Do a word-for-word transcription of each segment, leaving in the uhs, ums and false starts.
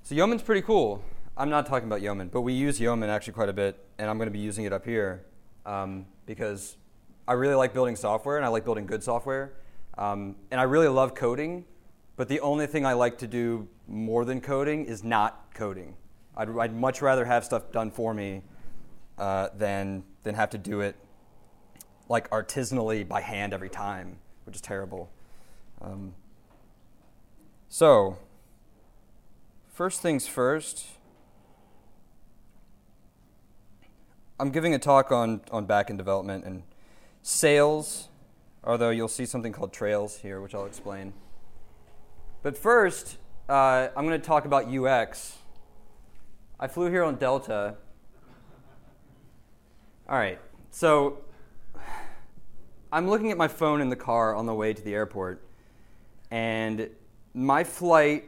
So Yeoman's pretty cool. I'm not talking about Yeoman, but we use Yeoman actually quite a bit, and I'm going to be using it up here um, because I really like building software, and I like building good software. Um, and I really love coding, but the only thing I like to do more than coding is not coding. I'd, I'd much rather have stuff done for me uh, than, than have to do it like artisanally by hand every time, which is terrible. Um, so, first things first, I'm giving a talk on, on backend development and sales, although you'll see something called Trails here, which I'll explain. But first, uh, I'm going to talk about U X. I flew here on Delta. All right, so I'm looking at my phone in the car on the way to the airport, and my flight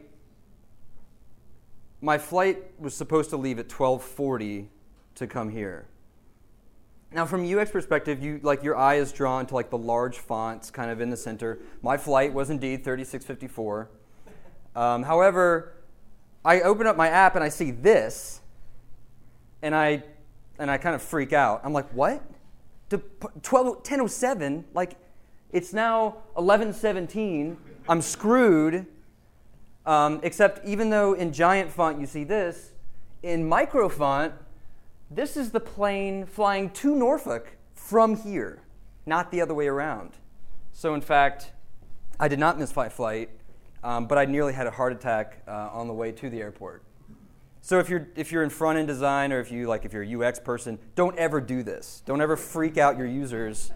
my flight was supposed to leave at twelve forty to come here. Now, from a U X perspective, you like your eye is drawn to like the large fonts kind of in the center. My flight was indeed thirty-six fifty-four. Um, however, I open up my app and I see this, and I and I kind of freak out. I'm like, what? To twelve ten oh seven, like it's now eleven seventeen. I'm screwed. Um, except even though in giant font you see this, in micro font, this is the plane flying to Norfolk from here, not the other way around. So in fact, I did not miss my flight, um, but I nearly had a heart attack uh, on the way to the airport. So if you're if you're in front end design, or if you like if you're a U X person, don't ever do this. Don't ever freak out your users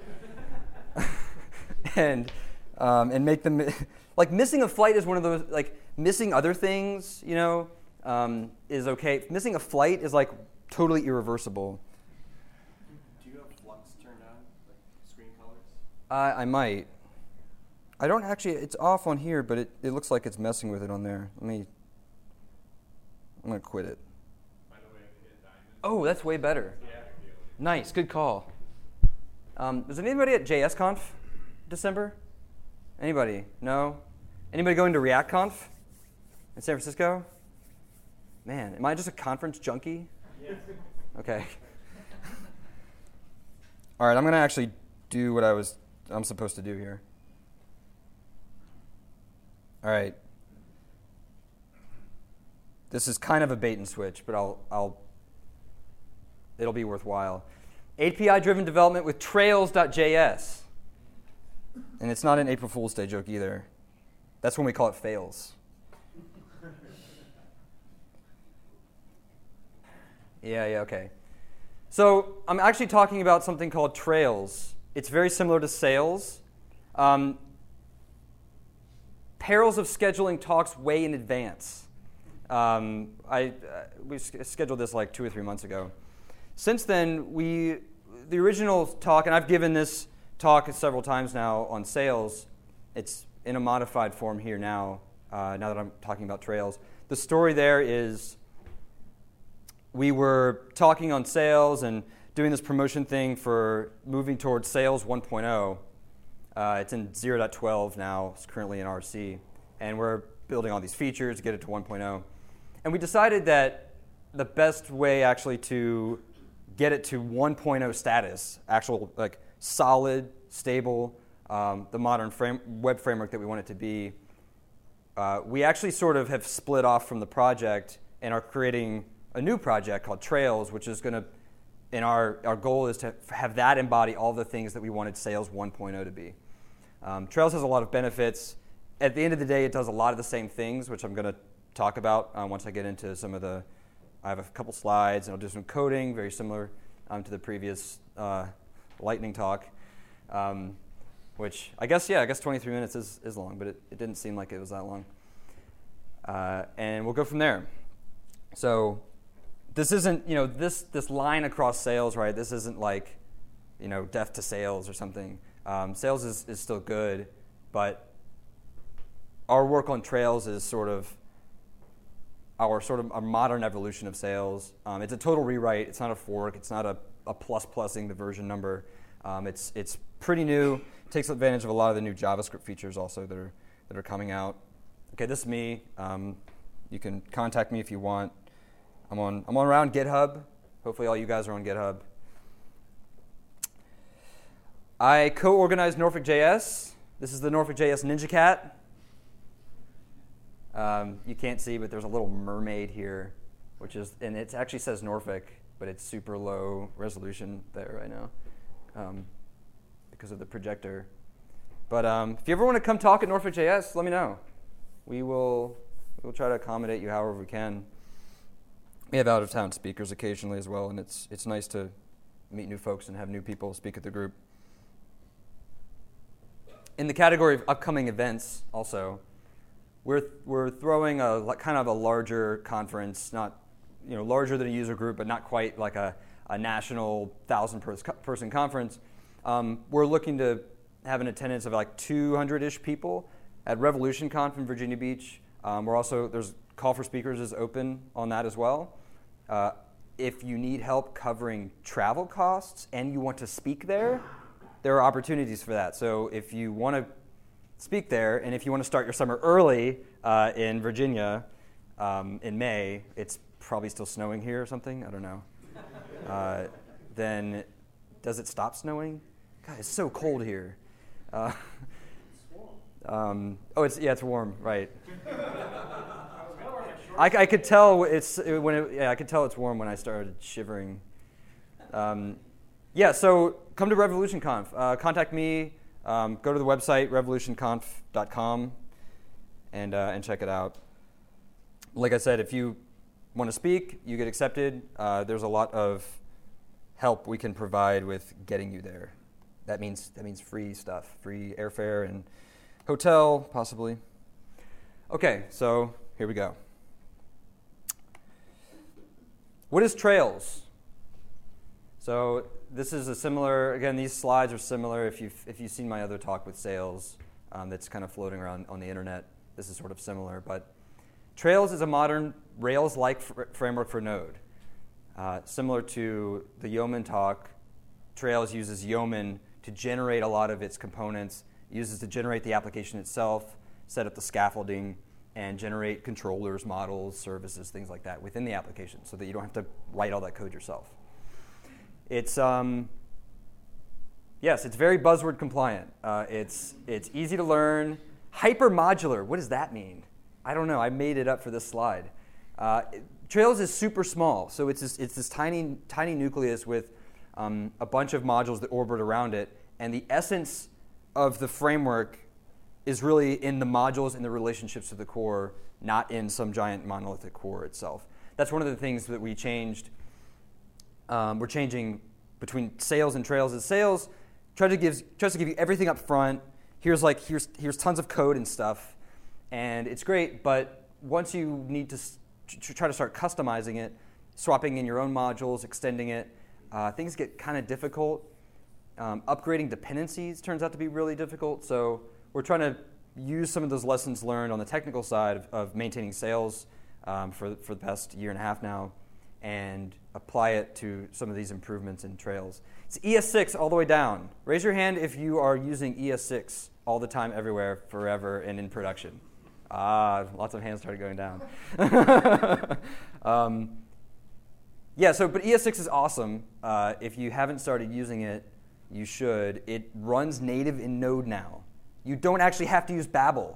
and um, and make them like missing a flight is one of those like missing other things, you know, um, is okay. Missing a flight is like totally irreversible. Do you have Flux turned on, like screen colors? Uh, I might. I don't actually. It's off on here, but it, it looks like it's messing with it on there. Let me. I'm gonna quit it. By the way, I hit diamond. Oh, that's way better. Yeah. Nice, good call. Um, was anybody at JSConf December? Anybody? No? Anybody going to ReactConf in San Francisco? Man, am I just a conference junkie? Yes. Okay. All right, I'm going to actually do what I was I'm supposed to do here. All right. This is kind of a bait and switch, but I'll I'll it'll be worthwhile. A P I-driven development with Trails.js. And it's not an April Fool's Day joke either. That's when we call it fails. Yeah, yeah, okay. So I'm actually talking about something called Trails. It's very similar to Sales. Um, perils of scheduling talks way in advance. Um, I uh, we scheduled this like two or three months ago. Since then, we the original talk, and I've given this talk several times now on Sales. It's in a modified form here now, uh, now that I'm talking about Trails. The story there is we were talking on Sales and doing this promotion thing for moving towards Sales one point oh. Uh, it's in zero point twelve now. It's currently in R C. And we're building all these features to get it to one point oh. And we decided that the best way actually to get it to one point oh status, actual like solid, stable, um, the modern frame, web framework that we want it to be, uh, we actually sort of have split off from the project and are creating a new project called Trails, which is going to, and our, our goal is to have that embody all the things that we wanted Sales one point oh to be. Um, Trails has a lot of benefits. At the end of the day, it does a lot of the same things, which I'm going to talk about uh, once I get into some of the, I have a couple slides, and I'll do some coding, very similar um, to the previous uh, lightning talk, um, which I guess, yeah, I guess twenty-three minutes is, is long, but it, it didn't seem like it was that long. Uh, and we'll go from there. So this isn't, you know, this this line across Sales, right? This isn't like, you know, death to Sales or something. Um, sales is, is still good, but our work on Trails is sort of our sort of a modern evolution of Sales. Um, it's a total rewrite. It's not a fork. It's not a, a plus plusing the version number. Um, it's it's pretty new. It takes advantage of a lot of the new JavaScript features also that are that are coming out. Okay, this is me. Um, you can contact me if you want. I'm on I'm on around GitHub. Hopefully all you guys are on GitHub. I co-organized Norfolk J S. This is the Norfolk J S Ninja Cat. Um, you can't see, but there's a little mermaid here, which is, and it actually says Norfolk, but it's super low resolution there right now um, because of the projector. But um, if you ever want to come talk at Norfolk J S, let me know. We will we'll try to accommodate you however we can. We have out-of-town speakers occasionally as well, and it's it's nice to meet new folks and have new people speak at the group. In the category of upcoming events, also, we're we're throwing a kind of a larger conference, not you know larger than a user group, but not quite like a, a national thousand person conference. Um, we're looking to have an attendance of like two hundred-ish people at RevolutionConf in Virginia Beach. Um, we're also there's call for speakers is open on that as well. Uh, if you need help covering travel costs and you want to speak there, there are opportunities for that. So if you want to speak there, and if you want to start your summer early uh, in Virginia um, in May, it's probably still snowing here or something, I don't know. Uh, then does it stop snowing? God, it's so cold here. Uh, um, oh, it's yeah, it's warm, right. I, I could tell it's when it, yeah, I could tell it's warm when I started shivering. Um, yeah, so come to RevolutionConf. Uh, contact me. Um, go to the website revolution conf dot com and uh, and check it out. Like I said, if you want to speak, you get accepted. Uh, there's a lot of help we can provide with getting you there. That means that means free stuff, free airfare and hotel, possibly. Okay, so here we go. What is Trails? So this is a similar, again, these slides are similar. If you've, if you've seen my other talk with sales um, that's kind of floating around on the internet, this is sort of similar. But Trails is a modern Rails-like fr- framework for Node. Uh, similar to the Yeoman talk, Trails uses Yeoman to generate a lot of its components. It uses to generate the application itself, set up the scaffolding, and generate controllers, models, services, things like that within the application so that you don't have to write all that code yourself. It's, um, yes, it's very buzzword compliant. Uh, it's, it's easy to learn. Hypermodular, what does that mean? I don't know, I made it up for this slide. Uh, it, Trails is super small, so it's this, it's this tiny, tiny nucleus with um, a bunch of modules that orbit around it, and the essence of the framework is really in the modules and the relationships to the core, not in some giant monolithic core itself. That's one of the things that we changed. Um, we're changing between Sales and Trails. Is Sales tries to give tries to give you everything up front. Here's like here's here's tons of code and stuff, and it's great. But once you need to s- try to start customizing it, swapping in your own modules, extending it, uh, things get kind of difficult. Um, upgrading dependencies turns out to be really difficult. So we're trying to use some of those lessons learned on the technical side of, of maintaining Sales um, for, for the past year and a half now and apply it to some of these improvements in Trails. It's E S six all the way down. Raise your hand if you are using E S six all the time, everywhere, forever, and in production. Ah, lots of hands started going down. um, yeah, so, but E S six is awesome. Uh, if you haven't started using it, you should. It runs native in Node now. You don't actually have to use Babel.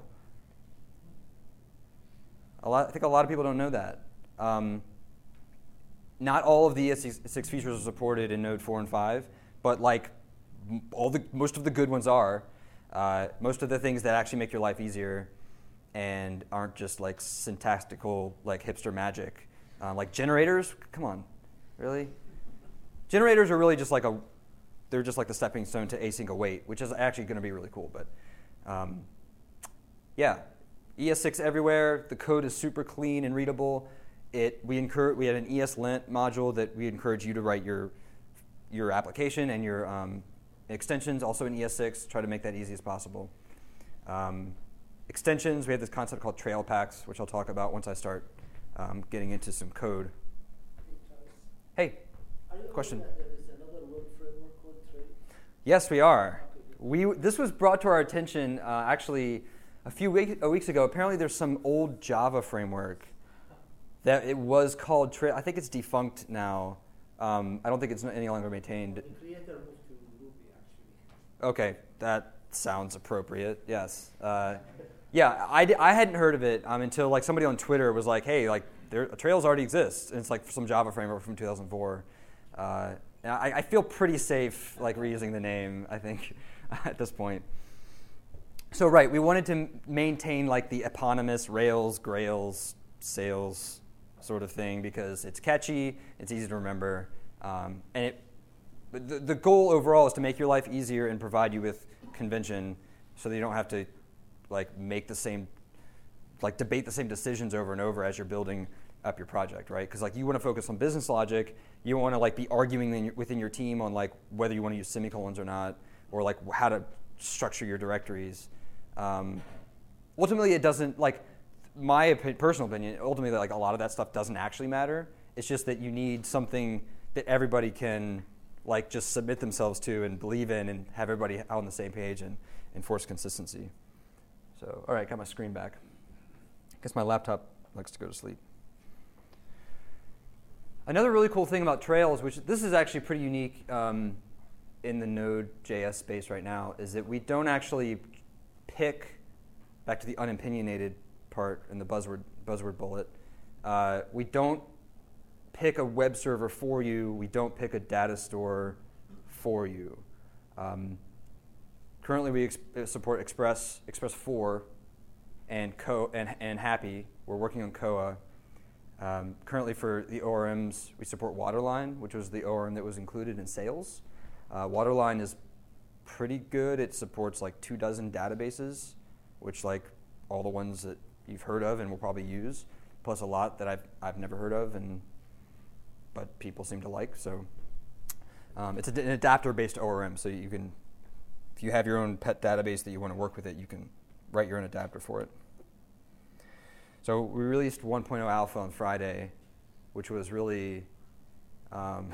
A lot, I think a lot of people don't know that. Um, not all of the E S six features are supported in Node four and five, but like all the most of the good ones are. Uh, most of the things that actually make your life easier and aren't just like syntactical like hipster magic, uh, like generators. Come on, really? Generators are really just like a they're just like the stepping stone to async await, which is actually going to be really cool. But um, yeah, E S six everywhere. The code is super clean and readable. It we encourage we had an ESLint module that we encourage you to write your your application and your um, extensions also in E S six. Try to make that easy as possible. Um, extensions. We have this concept called trail packs, which I'll talk about once I start um, getting into some code. Hey, question. Yes, we are. We this was brought to our attention uh, actually a few week, uh, weeks ago. Apparently, there's some old Java framework That it was called Trail. I think it's defunct now. Um, I don't think it's any longer maintained. The creator moved to Ruby, actually. Okay, that sounds appropriate. Yes. Uh, yeah, I, I hadn't heard of it um, until like somebody on Twitter was like, "Hey, like there, Trails already exists," and it's like some Java framework from two thousand four. Uh, and I, I feel pretty safe like reusing the name. I think at this point. So right, we wanted to maintain like the eponymous Rails, Grails, Sails sort of thing because it's catchy, it's easy to remember, um, and it. The, the goal overall is to make your life easier and provide you with convention, so that you don't have to like make the same, like debate the same decisions over and over as you're building up your project, right? Because like you want to focus on business logic, you want to like be arguing in your, within your team on like whether you want to use semicolons or not, or like how to structure your directories. Um, ultimately, it doesn't like my opi- personal opinion. Ultimately, like a lot of that stuff doesn't actually matter. It's just that you need something that everybody can like just submit themselves to and believe in, and have everybody on the same page and enforce consistency. So, all right, got my screen back. I guess my laptop likes to go to sleep. Another really cool thing about Trails, which this is actually pretty unique um, in the Node.js space right now, is that we don't actually pick, back to the unopinionated part in the buzzword buzzword bullet, uh, we don't pick a web server for you. We don't pick a data store for you. Um, currently, we ex- support Express, Express four, and Co and, and Happy. We're working on C O A. Um, currently, for the O R Ms, we support Waterline, which was the O R M that was included in Sails. Uh, Waterline is pretty good. It supports like two dozen databases, which like all the ones that you've heard of and will probably use, plus a lot that I've I've never heard of, and but people seem to like. So um, it's a, an adapter-based O R M, so you can, if you have your own pet database that you want to work with it, you can write your own adapter for it. So we released one point oh alpha on Friday, which was really, um,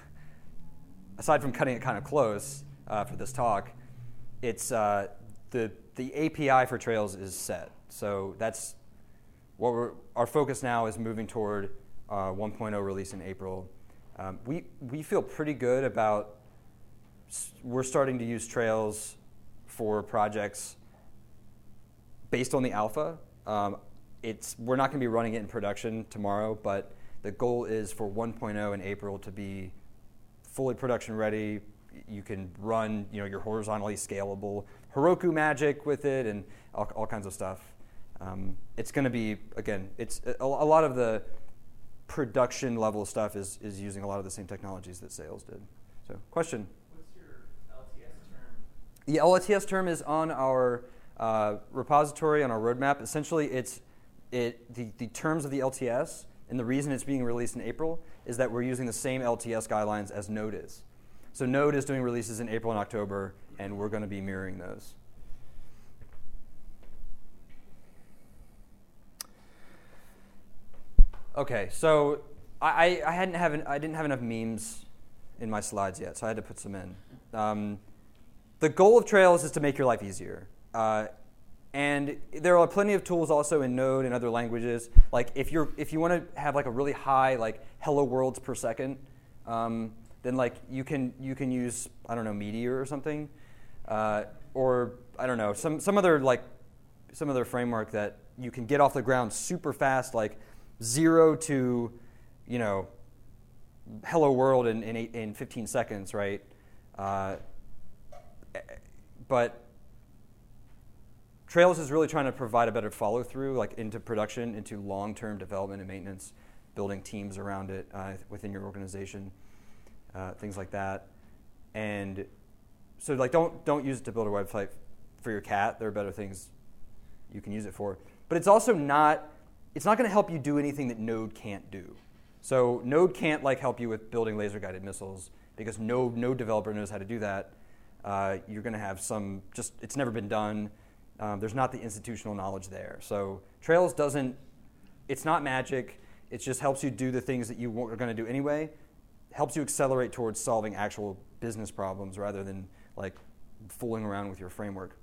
aside from cutting it kind of close uh, for this talk, it's uh, the the A P I for Trails is set. So that's what we're, our focus now is moving toward uh, one point oh release in April. Um, we we feel pretty good about, we're starting to use Trails for projects based on the alpha. Um, it's we're not going to be running it in production tomorrow, but the goal is for one point oh in April to be fully production ready. You can run, you know, your horizontally scalable Heroku magic with it and all, all kinds of stuff. Um, it's going to be, again, it's a, a lot of the production level stuff is, is using a lot of the same technologies that Sails did. So, question? What's your L T S term? The L T S term is on our uh, repository, on our roadmap. Essentially, it's it the, the terms of the L T S, and the reason it's being released in April is that we're using the same L T S guidelines as Node is. So Node is doing releases in April and October, and we're going to be mirroring those. Okay, so I, I hadn't have an, I didn't have enough memes in my slides yet, so I had to put some in. Um, the goal of Trails is to make your life easier. Uh, and there are plenty of tools also in Node and other languages. Like if you're if you want to have like a really high like hello worlds per second, um, then like you can you can use I don't know Meteor or something, uh, or I don't know some some other like some other framework that you can get off the ground super fast, like zero to you know hello world in in, eight, in fifteen seconds, right? Uh, but Trails is really trying to provide a better follow through, like into production, into long-term development and maintenance, building teams around it uh, within your organization. Uh, things like that, and so like don't don't use it to build a website for your cat. There are better things you can use it for. But it's also not it's not going to help you do anything that Node can't do. So Node can't like help you with building laser guided missiles because no Node developer knows how to do that. Uh, you're going to have some just it's never been done. Um, there's not the institutional knowledge there. So Trails doesn't. It's not magic. It just helps you do the things that you are going to do anyway. Helps you accelerate towards solving actual business problems rather than like fooling around with your framework.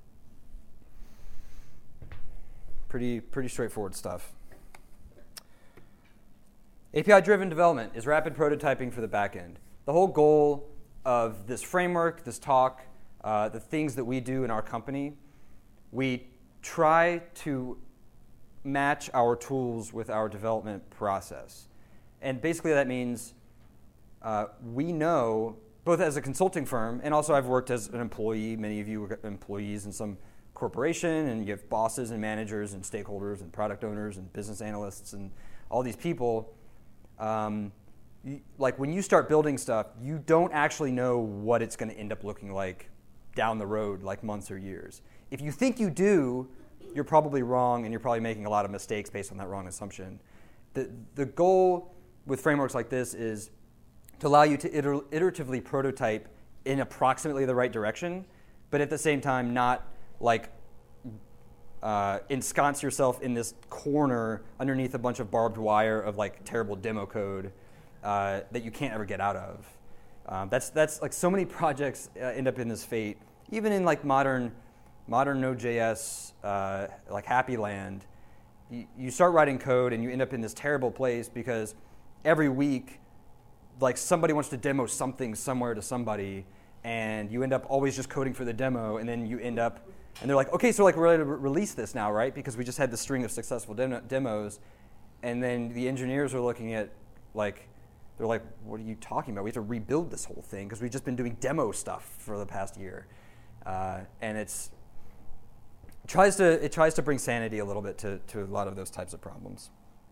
Pretty pretty straightforward stuff. A P I-driven development is rapid prototyping for the back end. The whole goal of this framework, this talk, uh, the things that we do in our company, we try to match our tools with our development process. And basically that means uh, we know, both as a consulting firm, and also I've worked as an employee, many of you are employees in some corporation, and you have bosses and managers and stakeholders and product owners and business analysts and all these people. Um, you, like when you start building stuff, you don't actually know what it's going to end up looking like down the road, like months or years. If you think you do, you're probably wrong, and you're probably making a lot of mistakes based on that wrong assumption. The, the goal with frameworks like this is to allow you to iter- iteratively prototype in approximately the right direction, but at the same time not like uh, ensconce yourself in this corner underneath a bunch of barbed wire of like terrible demo code uh, that you can't ever get out of. Um, that's that's like so many projects uh, end up in this fate, even in like modern modern Node.js, uh, like Happy Land. You, you start writing code and you end up in this terrible place because every week, like somebody wants to demo something somewhere to somebody, and you end up always just coding for the demo, and then you end up, and they're like, okay, so like we're ready to re- release this now, right? Because we just had this string of successful demo- demos, and then the engineers are looking at, like, they're like, what are you talking about? We have to rebuild this whole thing because we've just been doing demo stuff for the past year, uh, and it's it tries to it tries to bring sanity a little bit to to a lot of those types of problems.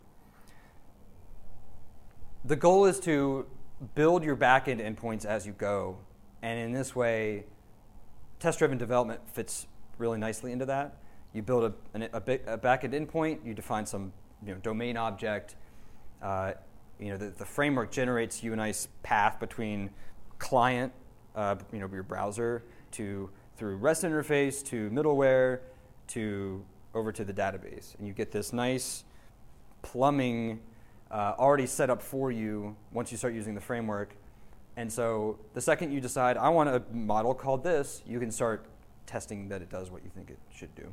The goal is to build your backend endpoints as you go, and in this way, test-driven development fits really nicely into that. You build a, an, a, a backend endpoint, you define some you know, domain object. Uh, you know, the, the framework generates you a nice path between client, uh, you know, your browser, to through REST interface to middleware, to over to the database, and you get this nice plumbing uh, already set up for you once you start using the framework. And so the second you decide, I want a model called this, you can start testing that it does what you think it should do.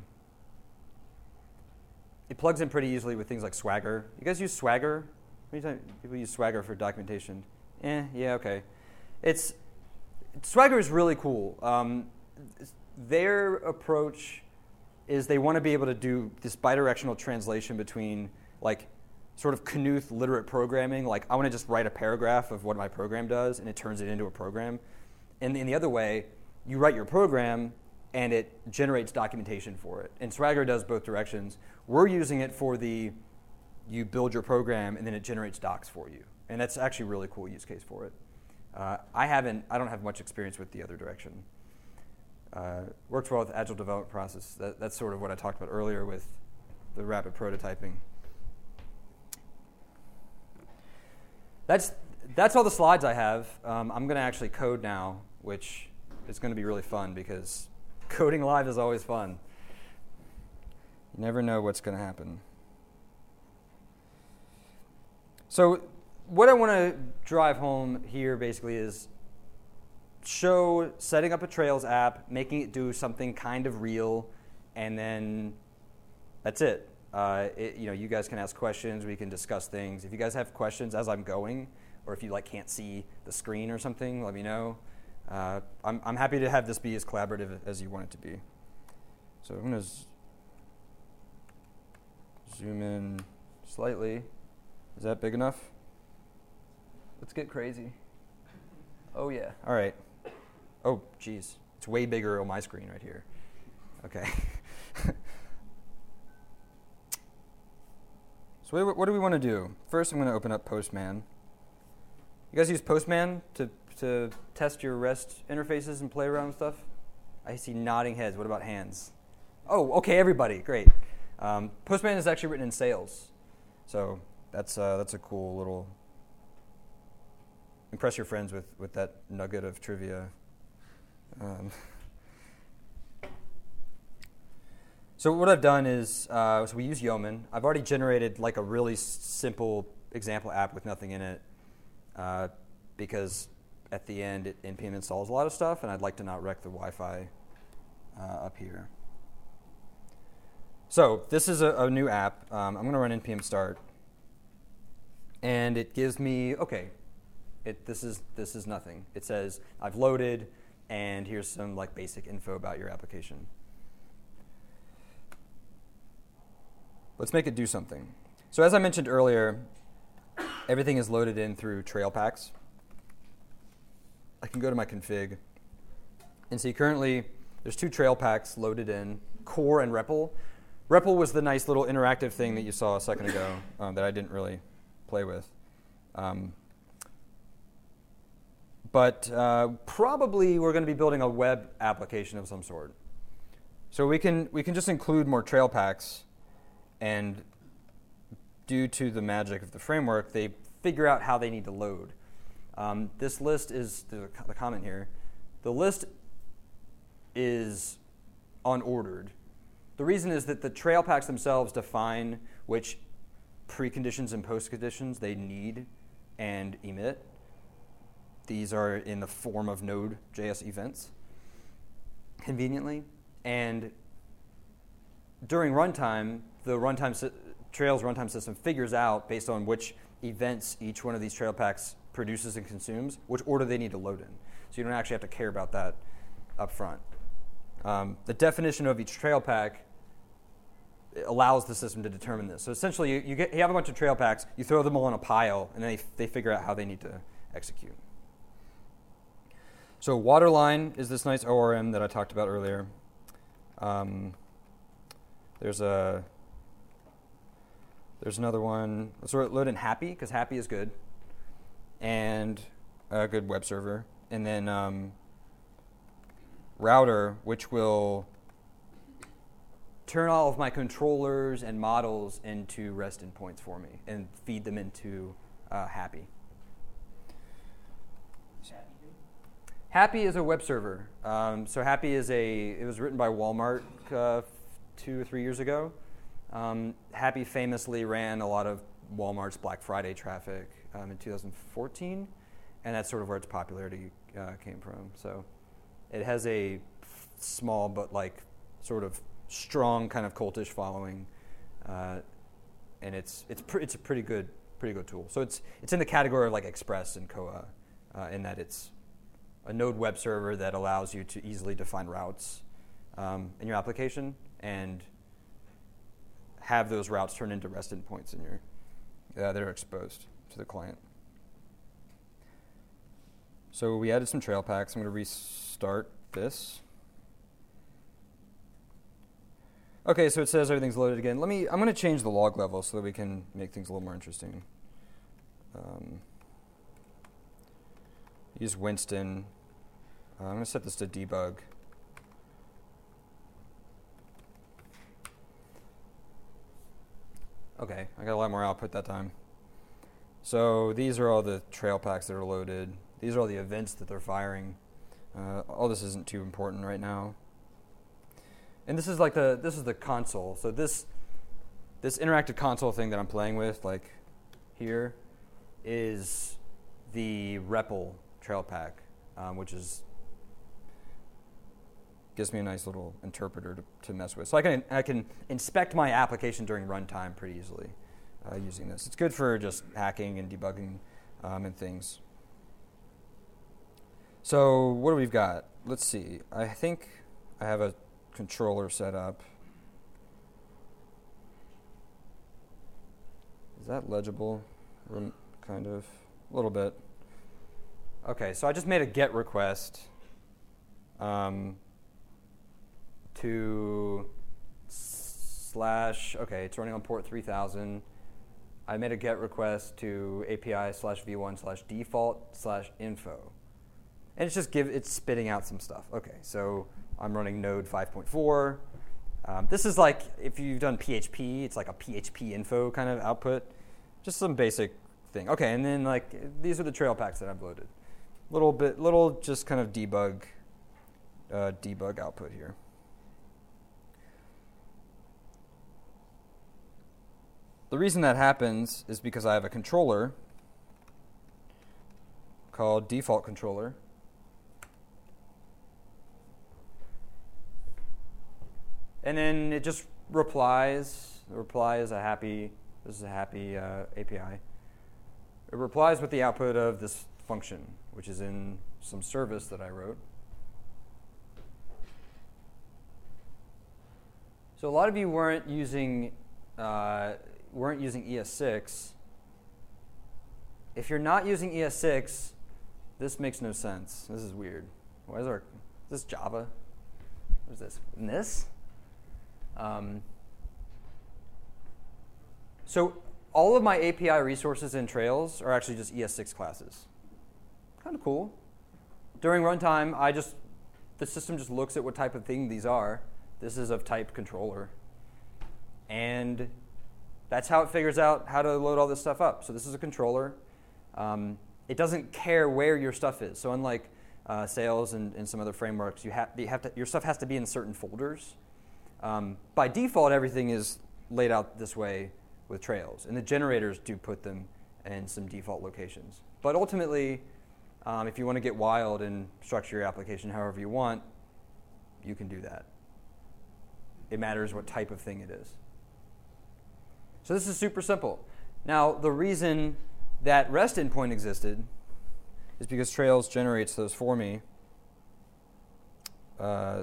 It plugs in pretty easily with things like Swagger. You guys use Swagger? How many times people use Swagger for documentation? Eh, yeah, okay. It's Swagger is really cool. Um, their approach is they want to be able to do this bidirectional translation between like sort of Knuth literate programming, like I want to just write a paragraph of what my program does and it turns it into a program. And in the other way, you write your program and it generates documentation for it. And Swagger does both directions. We're using it for the you build your program and then it generates docs for you. And that's actually a really cool use case for it. Uh, I haven't, I don't have much experience with the other direction. Uh, works well with agile development process. That, that's sort of what I talked about earlier with the rapid prototyping. That's that's all the slides I have. Um, I'm going to actually code now, which is going to be really fun because coding live is always fun. You never know what's going to happen. So what I want to drive home here basically is show setting up a Trails app, making it do something kind of real, and then that's it. Uh, it. You know, you guys can ask questions. We can discuss things. If you guys have questions as I'm going, or if you like can't see the screen or something, let me know. Uh, I'm I'm happy to have this be as collaborative as you want it to be. So I'm gonna z- zoom in slightly. Is that big enough? Let's get crazy. Oh yeah. All right. Oh, geez. It's way bigger on my screen right here. Okay. So what, what do we want to do? First, I'm going to open up Postman. You guys use Postman to to test your REST interfaces and play around with stuff? I see nodding heads. What about hands? Oh, okay, everybody. Great. Um, Postman is actually written in Sails. So that's uh, that's a cool little... Impress your friends with, with that nugget of trivia. Um, so what I've done is, uh, so we use Yeoman. I've already generated like a really s- simple example app with nothing in it uh, because at the end it N P M installs a lot of stuff and I'd like to not wreck the Wi-Fi uh, up here. So this is a, a new app. Um, I'm going to run N P M start. and it gives me, okay, it, this is this is nothing. It says, I've loaded, and here's some like basic info about your application. Let's make it do something. So as I mentioned earlier, everything is loaded in through Trailpacks. I can go to my config and see currently there's two Trailpacks loaded in, Core and R E P L. R E P L was the nice little interactive thing that you saw a second ago um, that I didn't really play with. Um, but uh, probably we're going to be building a web application of some sort. So we can we can just include more Trailpacks, and due to the magic of the framework, they figure out how they need to load. Um, this list is, the, the comment here, the list is unordered. The reason is that the Trailpacks themselves define which preconditions and postconditions they need and emit. These are in the form of Node.js events, conveniently. And during runtime, the runtime si- Trails runtime system figures out, based on which events each one of these Trailpacks produces and consumes, which order they need to load in. So you don't actually have to care about that up front. Um, the definition of each Trailpack allows the system to determine this. So essentially, you, you, get, you have a bunch of Trailpacks, you throw them all in a pile, and they, they figure out how they need to execute. So Waterline is this nice O R M that I talked about earlier. Um, there's a there's another one. Let's load in Happy, because Happy is good, and a good web server. And then um, Router, which will turn all of my controllers and models into REST endpoints for me and feed them into uh, Happy. Happy is a web server. Um, so Happy is a, it was written by Walmart uh, two or three years ago. Um, Happy famously ran a lot of Walmart's Black Friday traffic um, in two thousand fourteen, and that's sort of where its popularity uh, came from. So it has a small but like sort of strong kind of cultish following, uh, and it's it's pr- it's a pretty good pretty good tool. So it's it's in the category of like Express and Koa, uh, in that it's a Node web server that allows you to easily define routes um, in your application and have those routes turn into REST endpoints in your uh, that are exposed to the client. So we added some Trailpacks. I'm going to restart this. Okay, so it says everything's loaded again. Let me. I'm going to change the log level so that we can make things a little more interesting. Um, use Winston. Uh, I'm going to set this to debug. Okay, I got a lot more output that time. So these are all the Trailpacks that are loaded. These are all the events that they're firing. Uh, all this isn't too important right now. And this is like the this is the console. So this this interactive console thing that I'm playing with, like here, is the R E P L Trailpack, um, which is gives me a nice little interpreter to, to mess with. So I can I can inspect my application during runtime pretty easily uh, using this. It's good for just hacking and debugging um, and things. So what do we've got? Let's see. I think I have a controller set up. Is that legible? Kind of. A little bit. Okay, so I just made a GET request um, to slash, okay, it's running on port three thousand. I made a GET request to A P I slash v one slash default slash info. And it's just give it's spitting out some stuff. Okay, so I'm running Node five point four. Um, this is like, if you've done P H P, it's like a P H P info kind of output. Just some basic thing. Okay, and then like these are the Trailpacks that I've loaded. Little bit, little just kind of debug, uh, debug output here. The reason that happens is because I have a controller called default controller. And then it just replies. The reply is a happy, this is a happy uh, A P I. it replies with the output of this function, which is in some service that I wrote. So a lot of you weren't using uh, weren't using E S six. If you're not using E S six, this makes no sense. This is weird. Why is our is this Java? What is this? And this? Um, so all of my A P I resources in Trails are actually just E S six classes. Kind of cool. During runtime, I just the system just looks at what type of thing these are. This is of type controller. And that's how it figures out how to load all this stuff up. So this is a controller. Um, it doesn't care where your stuff is. So unlike uh, Sails and, and some other frameworks, you, ha- you have to, your stuff has to be in certain folders. Um, by default, everything is laid out this way with Trails. And the generators do put them in some default locations. But ultimately, um, if you want to get wild and structure your application however you want, you can do that. It matters what type of thing it is. So this is super simple. Now, the reason that REST endpoint existed is because Trails generates those for me. Uh,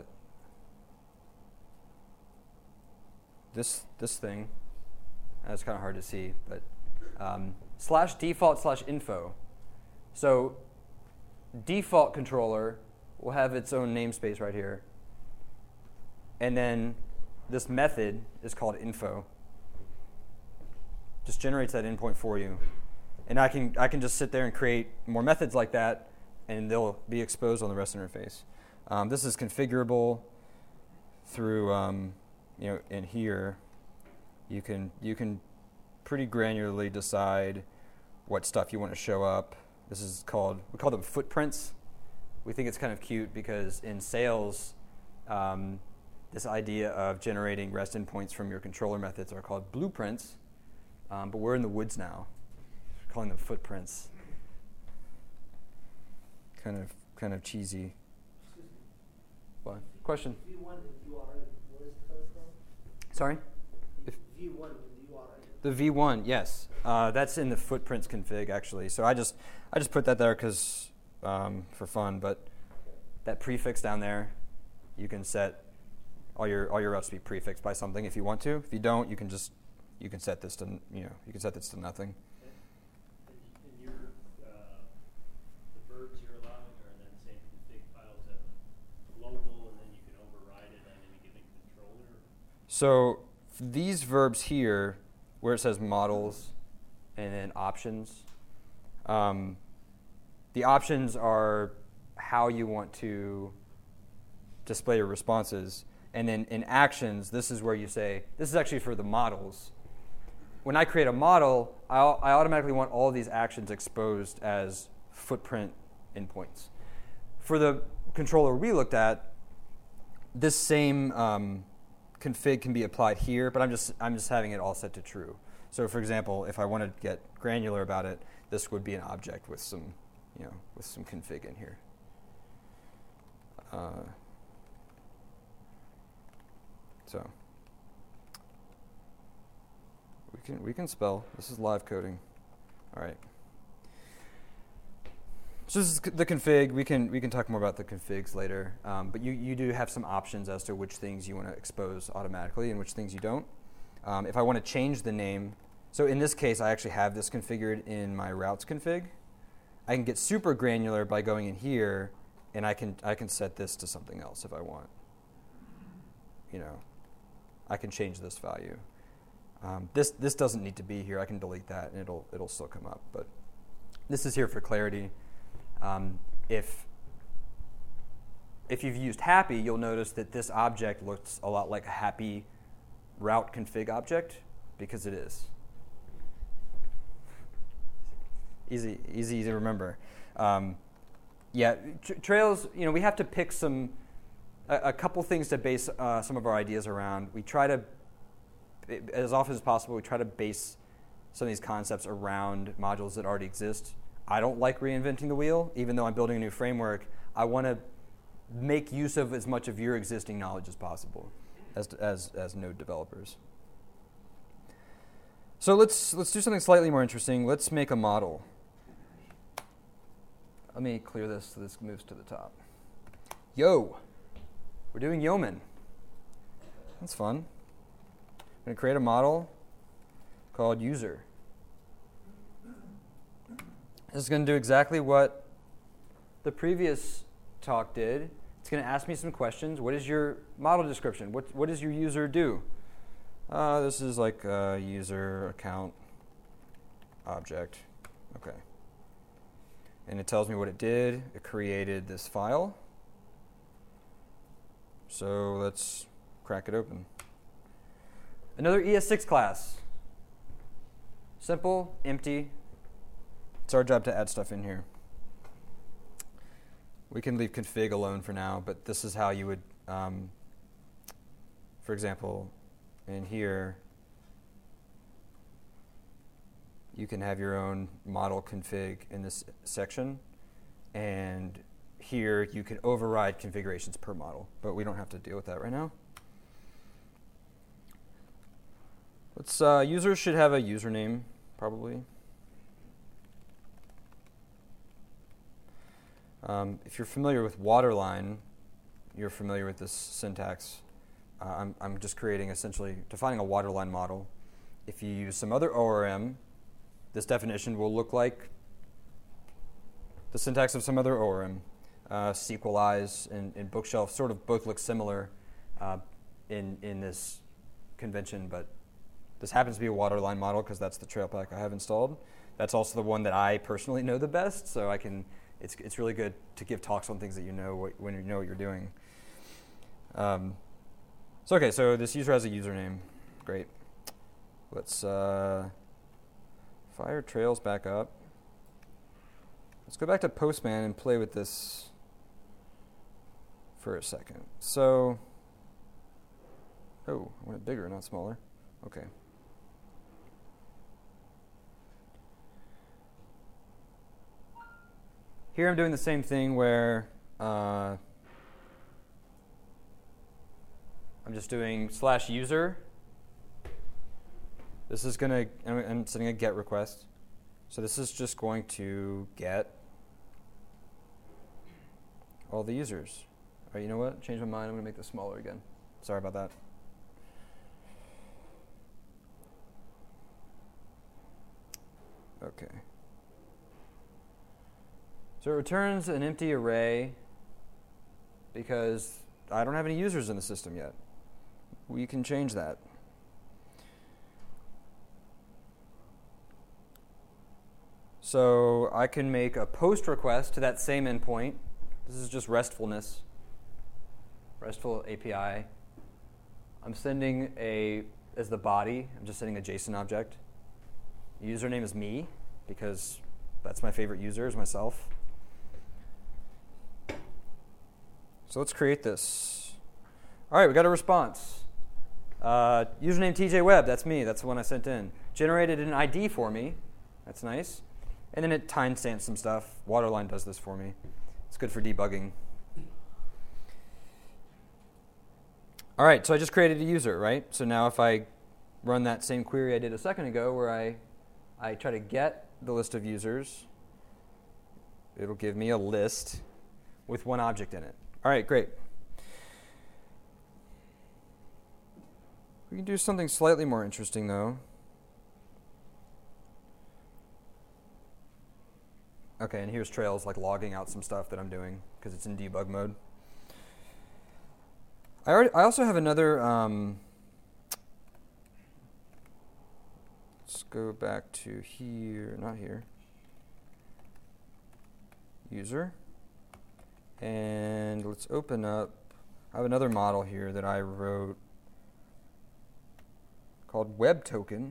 this this thing, that's kind of hard to see, but um, slash default slash info. So default controller will have its own namespace right here. And then this method is called info. Just generates that endpoint for you. And I can I can just sit there and create more methods like that, and they'll be exposed on the REST interface. Um, this is configurable through um, you know in here. You can you can pretty granularly decide what stuff you want to show up. This is called we call them footprints. We think it's kind of cute because in Sails, um, this idea of generating REST endpoints from your controller methods are called blueprints. Um, but we're in the woods now, we're calling them footprints. Kind of, kind of cheesy. Excuse me. What? Question? V one and U R L, where is it coming from? Sorry? If V one and U R L. the V one, yes, uh, that's in the footprints config actually. So I just, I just put that there because um, for fun. But that prefix down there, you can set all your all your routes to be prefixed by something if you want to. If you don't, you can just You can set this to you know you can set this to nothing. And your uh, the verbs you're allowing are in that same config files that global, and then you can override it on any given controller. So these verbs here, where it says models and then options, um, the options are how you want to display your responses, and then in actions, this is where you say this is actually for the models. When I create a model, I, I automatically want all of these actions exposed as footprint endpoints. For the controller we looked at, this same um, config can be applied here, but I'm just I'm just having it all set to true. So, for example, if I want to get granular about it, this would be an object with some, you know, with some config in here. Uh, so. We can we can spell. This is live coding. All right. So this is the config. We can we can talk more about the configs later. Um, but you, you do have some options as to which things you want to expose automatically and which things you don't. Um, if I want to change the name, so in this case I actually have this configured in my routes config. I can get super granular by going in here, and I can I can set this to something else if I want. You know, I can change this value. Um, this this doesn't need to be here. I can delete that, and it'll it'll still come up. But this is here for clarity. Um, if if you've used Happy, you'll notice that this object looks a lot like a Happy route config object because it is. Easy easy to remember. Um, yeah, tra- Trails. You know, we have to pick some a, a couple things to base uh, some of our ideas around. We try to. As often as possible, we try to base some of these concepts around modules that already exist. I don't like reinventing the wheel. Even though I'm building a new framework, I want to make use of as much of your existing knowledge as possible as, as, as Node developers. So let's, let's do something slightly more interesting. Let's make a model. Let me clear this so this moves to the top. Yo, we're doing Yeoman. That's fun. I'm going to create a model called user. This is going to do exactly what the previous talk did. It's going to ask me some questions. What is your model description? What, what does your user do? Uh, this is like a user account object. Okay. And it tells me what it did. It created this file. So let's crack it open. Another E S six class. Simple, empty. It's our job to add stuff in here. We can leave config alone for now, but this is how you would, um, for example, in here, you can have your own model config in this section, and here you can override configurations per model, but we don't have to deal with that right now. Let's, uh, users should have a username, probably. Um, if you're familiar with Waterline, you're familiar with this syntax. Uh, I'm, I'm just creating, essentially, defining a Waterline model. If you use some other O R M, this definition will look like the syntax of some other O R M. Uh, Sequelize and, and Bookshelf sort of both look similar uh, in, in this convention, but this happens to be a Waterline model because that's the trail pack I have installed. That's also the one that I personally know the best, so I can. It's it's really good to give talks on things that you know what, when you know what you're doing. Um, so okay, so this user has a username. Great. Let's uh, fire Trails back up. Let's go back to Postman and play with this for a second. So, oh, I want it bigger, not smaller. Okay. Here I'm doing the same thing where uh, I'm just doing slash user. This is going to, I'm, I'm setting a get request. So this is just going to get all the users. All right, you know what? Change my mind. I'm going to make this smaller again. Sorry about that. Okay. So it returns an empty array because I don't have any users in the system yet. We can change that. So I can make a post request to that same endpoint. This is just RESTfulness, RESTful A P I. I'm sending a, as the body, I'm just sending a JSON object. Username is me because that's my favorite user, is myself. So let's create this. All right, we got a response. Uh, username T J Webb, that's me. That's the one I sent in. Generated an I D for me. That's nice. And then it timestamps some stuff. Waterline does this for me. It's good for debugging. All right, so I just created a user, right? So now if I run that same query I did a second ago where I, I try to get the list of users, it'll give me a list with one object in it. All right, great. We can do something slightly more interesting, though. Okay, and here's Trails, like logging out some stuff that I'm doing because it's in debug mode. I already, I also have another. Um, let's go back to here, not here. User. And let's open up, I have another model here that I wrote called Web Token.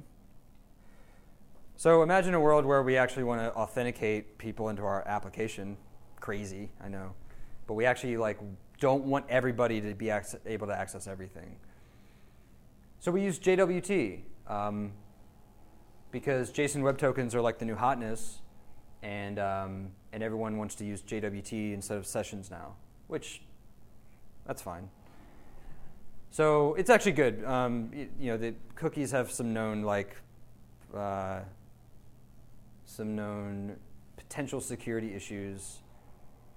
So imagine a world where we actually want to authenticate people into our application. Crazy, I know. But we actually like don't want everybody to be ac- able to access everything. So we use J W T um, because JSON Web Tokens are like the new hotness. And um, and everyone wants to use J W T instead of sessions now, which that's fine. So it's actually good. Um, you, you know, the cookies have some known like uh, some known potential security issues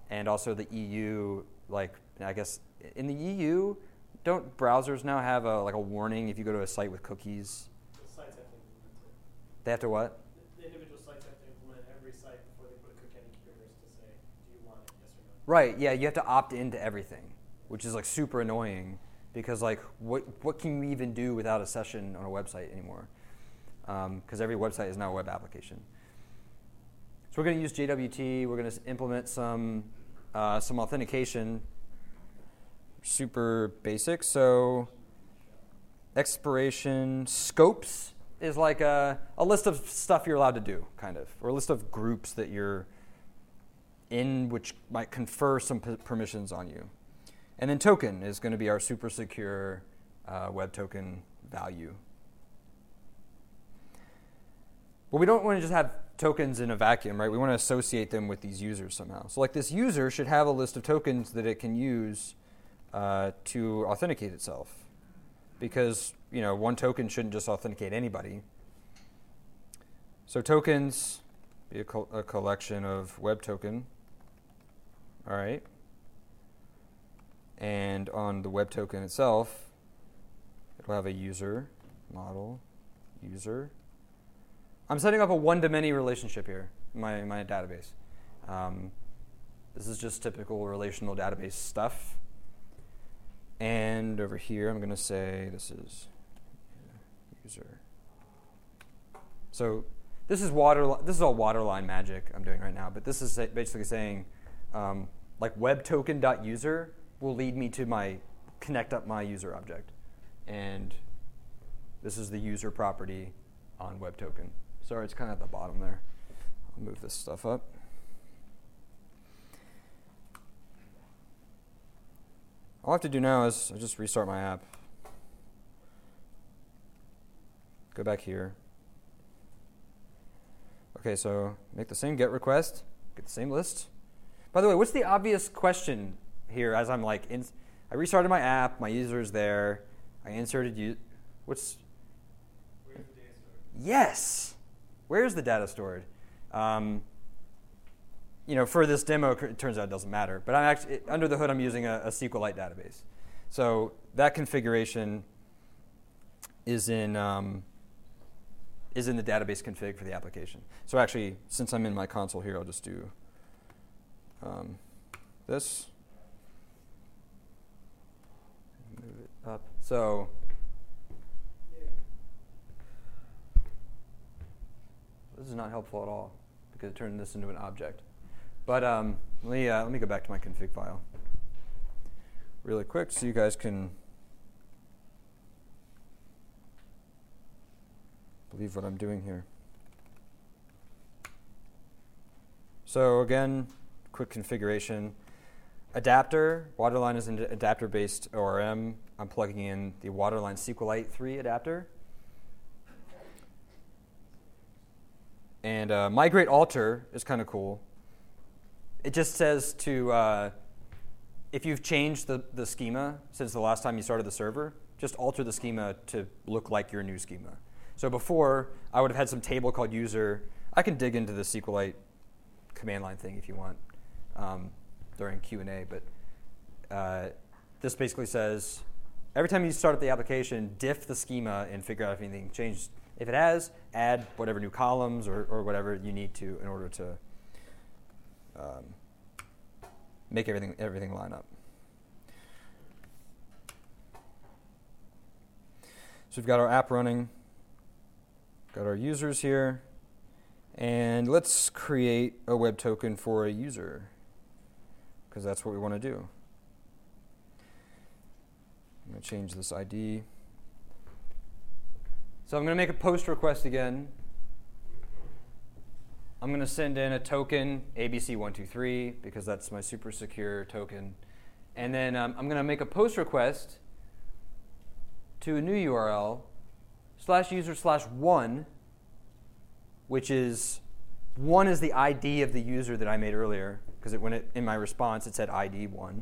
and also the E U. Like I guess in the E U, don't browsers now have a like a warning if you go to a site with cookies? The sites have to implement it. They have to what? The individual sites have to implement every site before they put a cookie on eCommerce to say, do you want it, yes or no? Right. Yeah, you have to opt into everything, which is like super annoying because like what what can you even do without a session on a website anymore? Because um, every website is now a web application. So we're going to use J W T. We're going to implement some uh, some authentication. Super basic. So expiration scopes is like a, a list of stuff you're allowed to do, kind of, or a list of groups that you're in, which might confer some p- permissions on you. And then token is going to be our super secure uh, web token value. But we don't want to just have tokens in a vacuum, right? We want to associate them with these users somehow. So like this user should have a list of tokens that it can use uh, to authenticate itself. Because, you know, one token shouldn't just authenticate anybody. So tokens be a, col- a collection of web token. All right. And on the web token itself, it'll have a user, model, user. I'm setting up a one-to-many relationship here in my, in my database. Um, this is just typical relational database stuff. And over here, I'm going to say this is user. So this is water. This is all waterline magic I'm doing right now. But this is basically saying, um, like web token.user will lead me to my connect up my user object, and this is the user property on web token. Sorry, it's kind of at the bottom there. I'll move this stuff up. All I have to do now is I just restart my app. Go back here. Okay, so make the same GET request, get the same list. By the way, what's the obvious question here as I'm like, in, I restarted my app, my user's there, I inserted you. What's. Where's the data stored? Yes! Where's the data stored? Um, you know, for this demo, it turns out it doesn't matter. But I'm actually it, under the hood, I'm using a, a SQLite database. So that configuration is in um, is in the database config for the application. So actually, since I'm in my console here, I'll just do um, this. Move it up. So. This is not helpful at all because it turned this into an object. But um, let me uh, let me go back to my config file really quick so you guys can believe what I'm doing here. So again, quick configuration. Adapter, Waterline is an adapter-based O R M. I'm plugging in the Waterline SQLite three adapter. And uh, migrate alter is kind of cool. It just says to, uh, if you've changed the, the schema since the last time you started the server, just alter the schema to look like your new schema. So before, I would have had some table called user. I can dig into the SQLite command line thing if you want um, during Q and A. But uh, this basically says, every time you start up the application, diff the schema and figure out if anything changed. If it has, add whatever new columns or, or whatever you need to in order to um, make everything everything line up. So we've got our app running, got our users here, and let's create a web token for a user because that's what we want to do. I'm going to change this I D. So I'm going to make a post request again. I'm going to send in a token, A B C one two three, because that's my super secure token. And then um, I'm going to make a post request to a new U R L, slash user slash one, which is, one is the I D of the user that I made earlier, because it, when it, in my response it said I D one.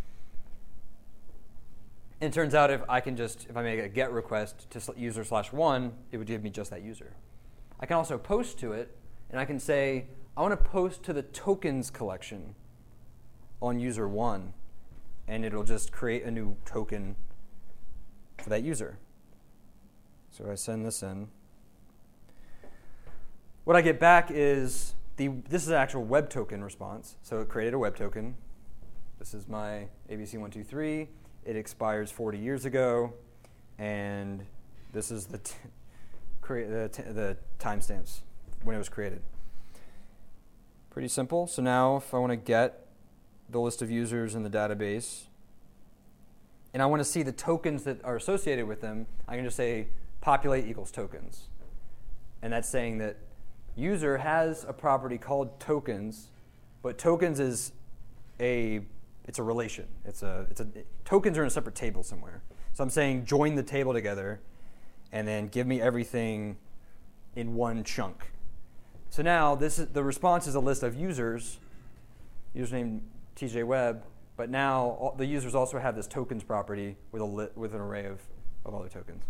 And it turns out if I can just, if I make a GET request to user slash one, it would give me just that user. I can also post to it, and I can say, I want to post to the tokens collection. on user one, and it'll just create a new token for that user. So I send this in. What I get back is, the this is an actual web token response. So it created a web token. This is my A B C one two three. It expires forty years ago. And this is the t- crea- the, t- the timestamps when it was created. Pretty simple. So now if I want to get the list of users in the database, and I want to see the tokens that are associated with them, I can just say populate equals tokens. And that's saying that user has a property called tokens, but tokens is a it's a relation. It's a it's a tokens are in a separate table somewhere. So I'm saying join the table together, and then give me everything in one chunk. So now this is, the response is a list of users, username T J Webb, but now all, the users also have this tokens property with a li- with an array of, of other tokens.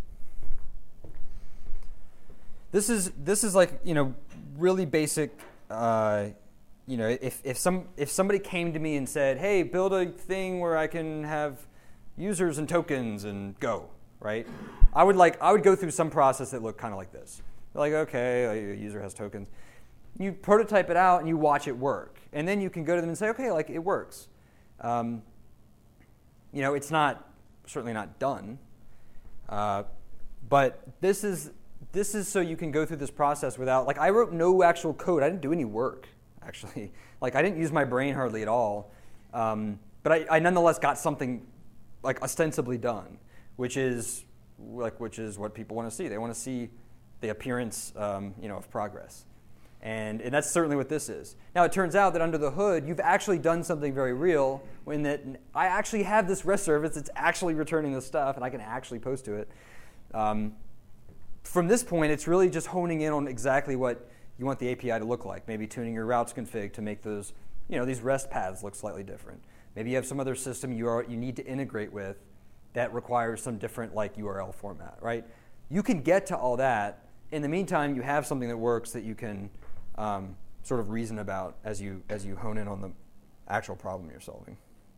This is this is like you know really basic. Uh, you know if if some if somebody came to me and said, hey, build a thing where I can have users and tokens and go, right? I would like I would go through some process that looked kind of like this. Like, okay, a user has tokens. You prototype it out and you watch it work. And then you can go to them and say, okay, like it works. Um, you know, it's not, certainly not done. Uh, but this is this is so you can go through this process without, like I wrote no actual code. I didn't do any work, actually. Like I didn't use my brain hardly at all. Um, but I, I nonetheless got something like ostensibly done, which is like which is what people want to see. They want to see the appearance, um, you know, of progress, and and that's certainly what this is. Now it turns out that under the hood, you've actually done something very real. When that I actually have this REST service that's actually returning this stuff, and I can actually post to it. Um, from this point, it's really just honing in on exactly what you want the A P I to look like. Maybe tuning your routes config to make those, you know, these REST paths look slightly different. Maybe you have some other system you are you need to integrate with that requires some different like U R L format, right? You can get to all that. In the meantime, you have something that works that you can um, sort of reason about as you as you hone in on the actual problem you're solving.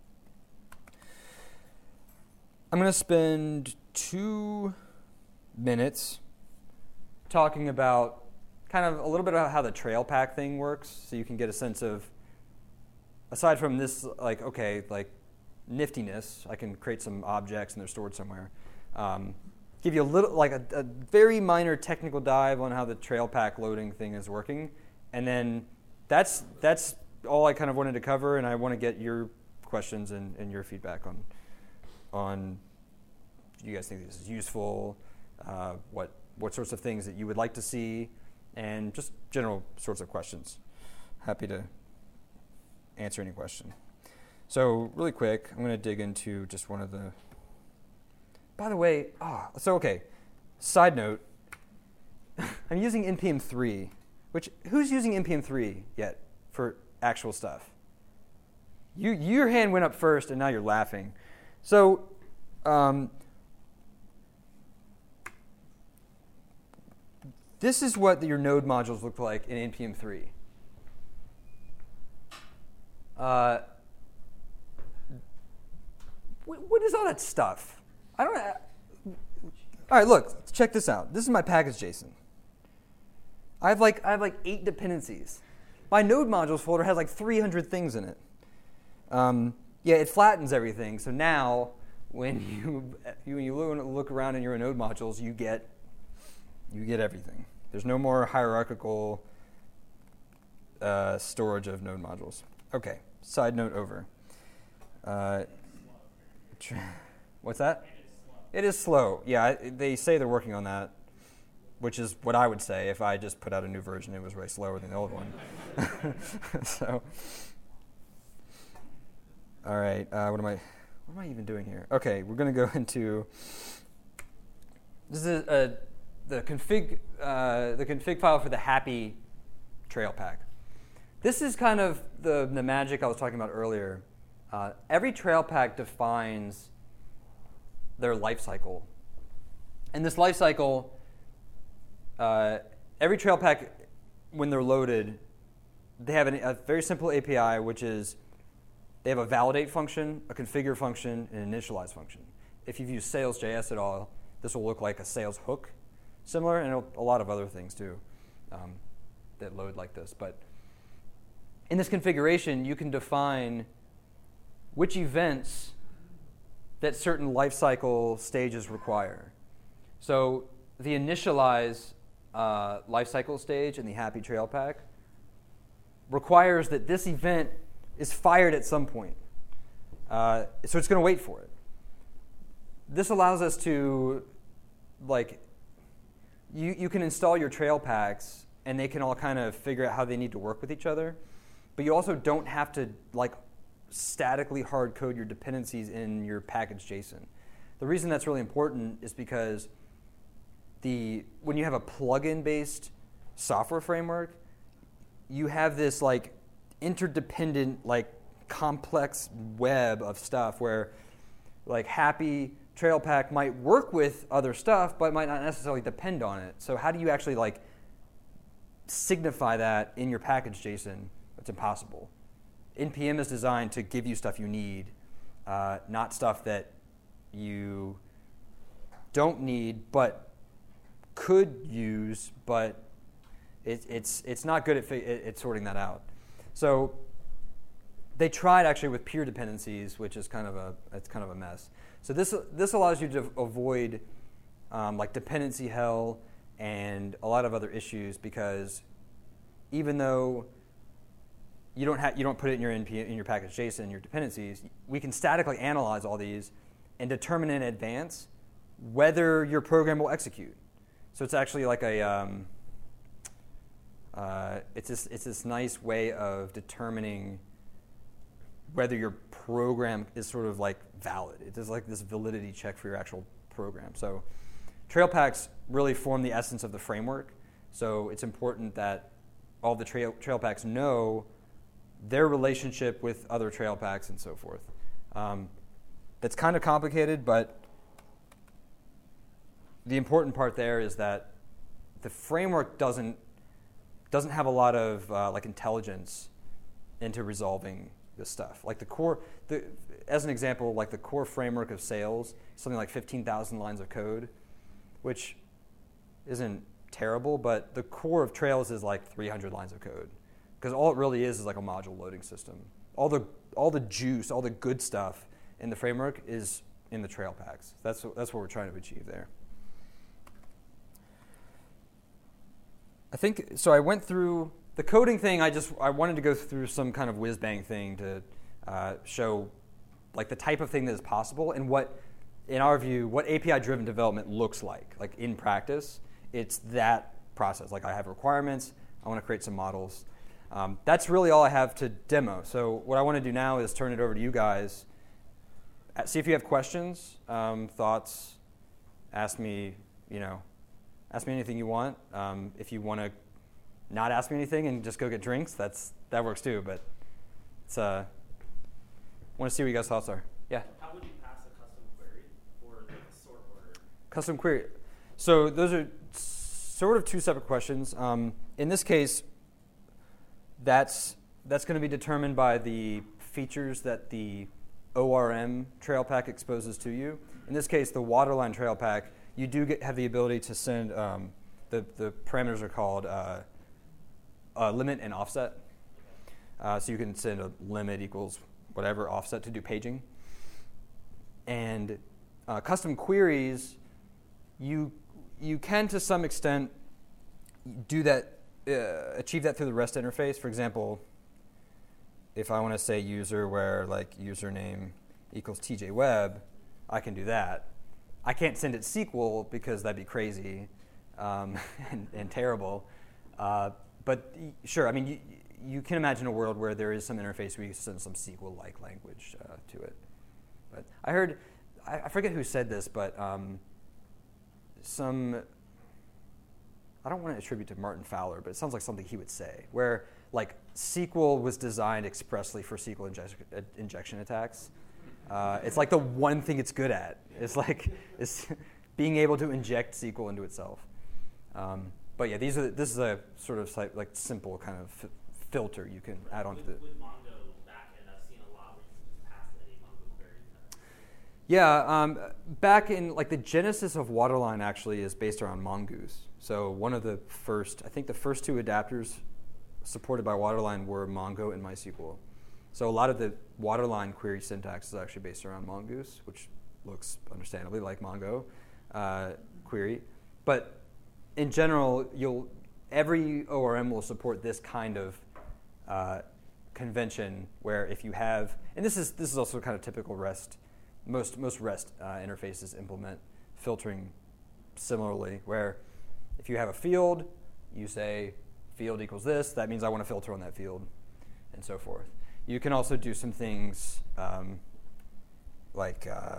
I'm going to spend two minutes talking about kind of a little bit about how the Trailpack thing works, so you can get a sense of, aside from this, like, okay, like niftiness, I can create some objects and they're stored somewhere. Um, give you a little, like a, a very minor technical dive on how the Trailpack loading thing is working, and then that's that's all I kind of wanted to cover, and I want to get your questions and, and your feedback on on. Do you guys think this is useful? Uh, what what sorts of things that you would like to see, and just general sorts of questions. Happy to answer any question. So really quick, I'm going to dig into just one of the. By the way, ah, oh, so okay. Side note, I'm using N P M three, which who's using N P M three yet for actual stuff? You your hand went up first, and now you're laughing. So. Um, This is what your node modules look like in N P M three. Uh, what is all that stuff? I don't. All right, look, check this out. This is my package.json. I have like I have like eight dependencies. My node modules folder has like three hundred things in it. Um, yeah, it flattens everything. So now, when you you when you look around in your node modules, you get you get everything. There's no more hierarchical uh, storage of node modules. Okay, side note over. Uh, what's that? It is slow. Yeah, they say they're working on that, which is what I would say if I just put out a new version. It was way slower than the old one. So, all right. Uh, what am I? What am I even doing here? Okay, we're going to go into. This is a. The config, uh, the config file for the happy Trailpack. This is kind of the, the magic I was talking about earlier. Uh, every Trailpack defines their life cycle. And this life cycle, uh, every Trailpack, when they're loaded, they have an, a very simple A P I, which is They have a validate function, a configure function, and an initialize function. If you've used Sales.js at all, this will look like a sales hook, similar, and a lot of other things too um, that load like this. But in this configuration, you can define which events that certain lifecycle stages require. So the initialize uh, lifecycle stage in the Happy Trail Pack requires that this event is fired at some point. Uh, so it's going to wait for it. This allows us to, like, you, you can install your trail packs and they can all kind of figure out how they need to work with each other. But you also don't have to, like, statically hard code your dependencies in your package JSON. The reason that's really important is because the when you have a plugin-based software framework, you have this like interdependent, like complex web of stuff where like Happy Trail Pack might work with other stuff, but might not necessarily depend on it. So how do you actually like signify that in your package JSON? It's impossible. N P M is designed to give you stuff you need, uh, not stuff that you don't need but could use, but it, it's it's not good at, fi- at sorting that out. So they tried actually with peer dependencies, which is kind of a it's kind of a mess. So this this allows you to avoid um, like dependency hell and a lot of other issues, because even though you don't have you don't put it in your N P M, in your package JSON, your dependencies, we can statically analyze all these and determine in advance whether your program will execute. So it's actually like a um, uh, it's this it's this nice way of determining whether your program is sort of like valid. It is like this validity check for your actual program. So trail packs really form the essence of the framework. So it's important that all the trail trail packs know their relationship with other trail packs and so forth. Um, that's kind of complicated, but the important part there is that the framework doesn't doesn't have a lot of uh, like intelligence into resolving this stuff. Like the core, the, as an example, like the core framework of Sales, something like fifteen thousand lines of code, which isn't terrible, but the core of Trails is like three hundred lines of code, because all it really is is like a module loading system. All the all the juice, all the good stuff in the framework is in the trail packs. That's that's what we're trying to achieve there. I think so. I went through the coding thing. I just I wanted to go through some kind of whiz bang thing to uh, show like the type of thing that is possible and what, in our view, what A P I-driven development looks like. Like in practice, it's that process. Like I have requirements. I want to create some models. Um, that's really all I have to demo. So what I want to do now is turn it over to you guys. See if you have questions, um, thoughts. Ask me, you know, ask me anything you want. Um, if you want to not ask me anything and just go get drinks, that's that works too. But it's uh, want to see what you guys' thoughts are. Yeah. How would you pass a custom query or like a sort order? Custom query. So those are sort of two separate questions. Um, in this case, that's that's going to be determined by the features that the O R M trail pack exposes to you. In this case, the Waterline trail pack, you do get, have the ability to send, um, the, the parameters are called uh, uh, limit and offset. Uh, so you can send a limit equals whatever, offset to do paging. And uh, custom queries, you you can to some extent do that, uh, achieve that through the REST interface. For example, if I want to say user where like username equals T J Webb, I can do that. I can't send it S Q L because that'd be crazy um, and, and terrible. Uh, but sure, I mean, you, you can imagine a world where there is some interface where you send some S Q L-like language uh, to it. But I heard, I, I forget who said this, but um, some, I don't want to attribute to Martin Fowler, but it sounds like something he would say, where like S Q L was designed expressly for S Q L inje- uh, injection attacks. Uh, it's like the one thing it's good at. It's like it's being able to inject S Q L into itself. Um, but yeah, these are this is a sort of like simple kind of f- filter you can add on to with, the. with Mongo backend, I've seen a lot where you Yeah, um, back in like the genesis of Waterline actually is based around Mongoose. So one of the first, I think the first two adapters supported by Waterline were Mongo and MySQL. So a lot of the Waterline query syntax is actually based around Mongoose, which looks understandably like Mongo uh, query. But in general, you'll every O R M will support this kind of uh, convention where if you have, and this is this is also kind of typical REST. Most most REST uh, interfaces implement filtering similarly, where if you have a field, you say field equals this. That means I want to filter on that field, and so forth. You can also do some things um, like, uh,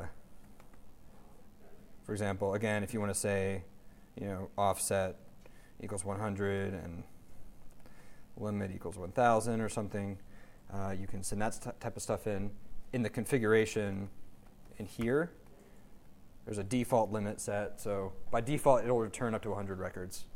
for example, again, if you want to say, you know, offset equals one hundred and limit equals one thousand or something, uh, you can send that st- type of stuff in. In the configuration in here, there's a default limit set. So by default, it'll return up to one hundred records.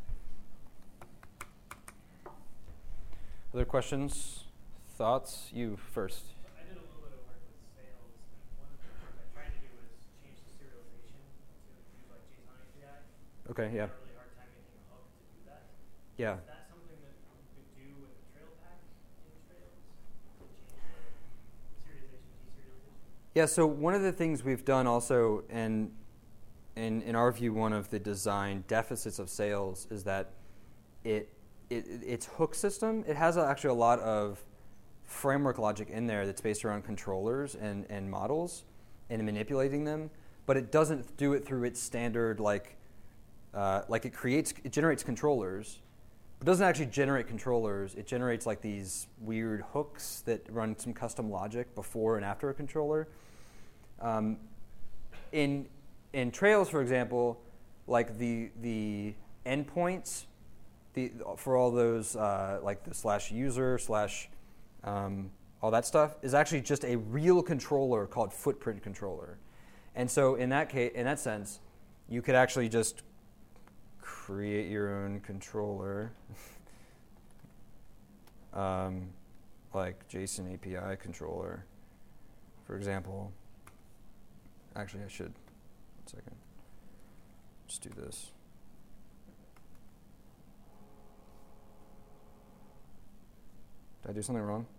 Other questions? Thoughts? You first. I did a little bit of work with sales, and one of the things I tried to do was change the serialization to use like JSON A P I. Okay, yeah. I had a really hard time making a hook to do that. Yeah. Is that something that you could do with a trail pack in Trails to change the serialization, deserialization? Yeah, so one of the things we've done also, and in, in our view, one of the design deficits of Sales is that it, it its hook system, it has a, actually a lot of framework logic in there that's based around controllers and, and models and manipulating them, but it doesn't do it through its standard, like, uh, like it creates, it generates controllers, but doesn't actually generate controllers. It generates like these weird hooks that run some custom logic before and after a controller. Um, in in Trails, for example, like the the endpoints, the for all those uh, like the slash user slash um, all that stuff is actually just a real controller called footprint controller, and so in that case, in that sense, you could actually just create your own controller, um, like JSON A P I controller, for example. Actually, I should. One second. Just do this. Did I do something wrong?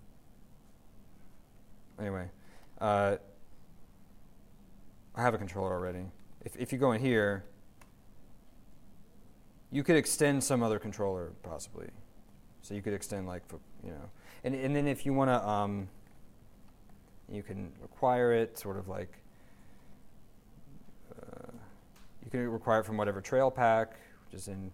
Anyway, uh, I have a controller already. If if you go in here, you could extend some other controller possibly. So you could extend like, you know, and and then if you want to, um, you can require it sort of like. Uh, you can require it from whatever trail pack, which is in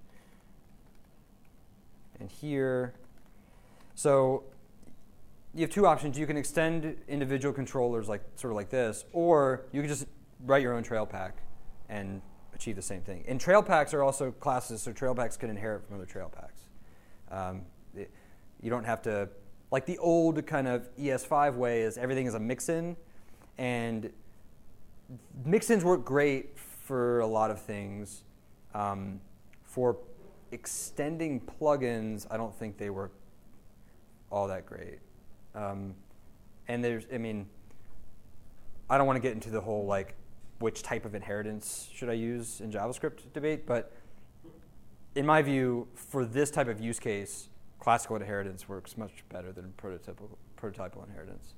in here. So you have two options. You can extend individual controllers like sort of like this, or you can just write your own trail pack and achieve the same thing. And trail packs are also classes, so trail packs can inherit from other trail packs. Um, it, you don't have to, like the old kind of E S five way is everything is a mix-in, and mix-ins work great for a lot of things. Um, for extending plugins, I don't think they work all that great. Um, and there's, I mean, I don't want to get into the whole like which type of inheritance should I use in JavaScript debate, but in my view, for this type of use case, classical inheritance works much better than prototypal, prototypal inheritance.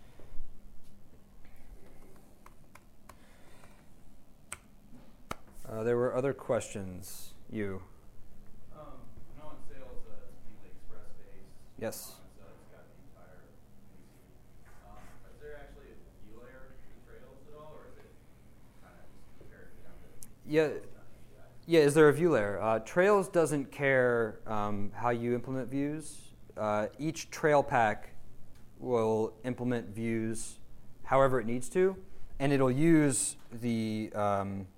Uh, there were other questions. You. Um, I know in sales uh, it's mainly express-based. Yes. Um, so it's got the entire um, is there actually a view layer in Trails at all, or is it kind of just compared down to Yeah. Yeah, is there a view layer? Uh, Trails doesn't care um, how you implement views. Uh, each trail pack will implement views however it needs to, and it'll use the um,